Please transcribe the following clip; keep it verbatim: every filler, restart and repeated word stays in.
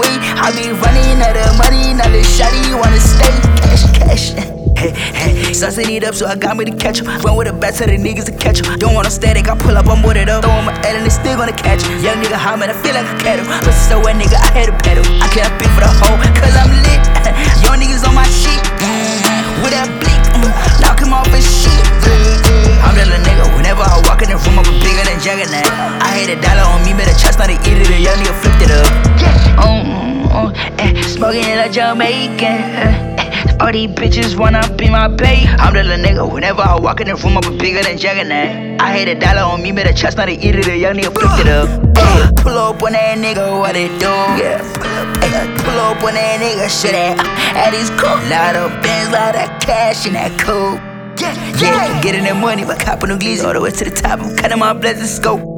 way. I be running out of money, now the shawty wanna stay. Cash, cash. Hey, hey, sunset it up, so I got me to catch 'em. Run with the best of the niggas to catch 'em. Don't want no static, I pull up, I'm with it up. Throw on my head and they still gonna catch 'em. Young nigga high, man, I feel like a kettle. But so wet, nigga, I had a pedal. I can't pay for the hoe, cause I'm lit. Young niggas on my shit. With that blick, knock him off his shit. I'm that little nigga, whenever I walk in the room, I'm bigger than Juggernaut. I hate a dollar on me, better trust not to eat it. A young nigga flipped it up. Yeah, um, uh, eh, smoking in a Jamaican. Eh. All these bitches wanna be my bae. I'm the little nigga, whenever I walk in the room, I'm bigger than Juggernaut. I hate a dollar on me, better trust not to eat it. A young nigga flipped it up. Ay, pull up on that nigga, what it do? Yeah, pull up, ay, pull up on that nigga, shit at, at his cool. Lot of bands, lot of cash in that cool. Yeah, yeah, getting that money, but copping them glees all the way to the top. I'm cutting my blessings, scope.